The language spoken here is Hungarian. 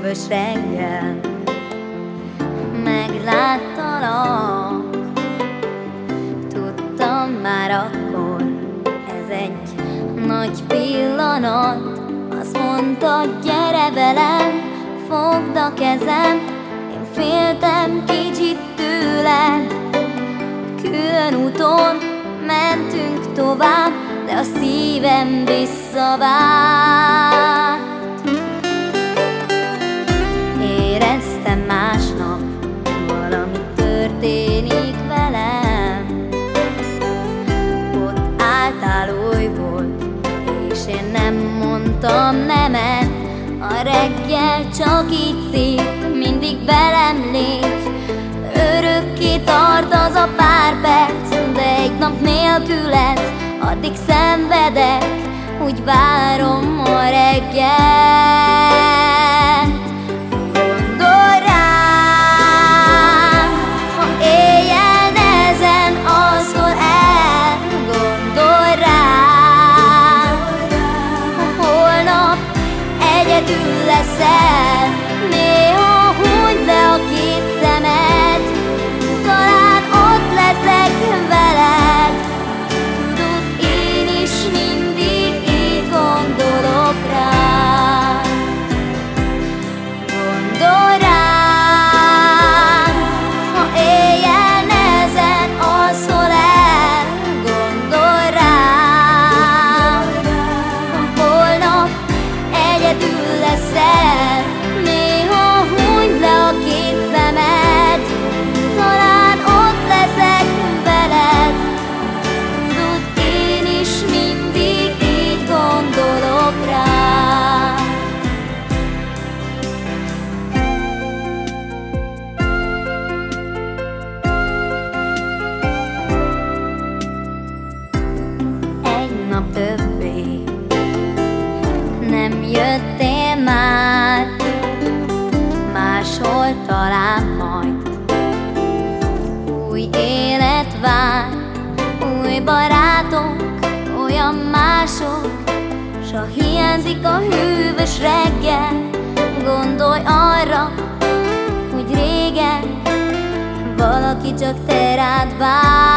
hűvös reggel megláttalak. Tudtam már akkor, ez egy nagy pillanat. Azt mondtad, gyere velem, fogd a kezem. Én féltem kicsit tőled. Külön úton mentünk tovább, de a szívem visszavárt. Éreztem másnap, valami történik velem. Ott álltál újból, és én nem mondtam nemet. A reggel csak így szép, mindig velem légy. Örökké tart az a pár perc, de egy nap nélküled addig szenvedek, úgy várom a reggelt. Gondolj rám, ha éjjel nehezen alszol el. Gondolj rám, ha holnap egyedül leszel. Néha hunyd le a két szemed, talán ott leszek veled. Tudod, én is mindig így gondolok rád. Gondolj rám, ha éjjel nehezen alszol el. Gondolj rám, ha holnap egyedül leszel. Néha hunyd le a két szemed, talán ott leszek veled. Tudod, én is mindig így gondolok rád. Egy nap többé nem jöttél már, máshol talán majd új élet vár. Új barátok, olyan mások, s ha hiányzik a hűvös reggel, gondolj arra, hogy régen valaki csak te rád vár.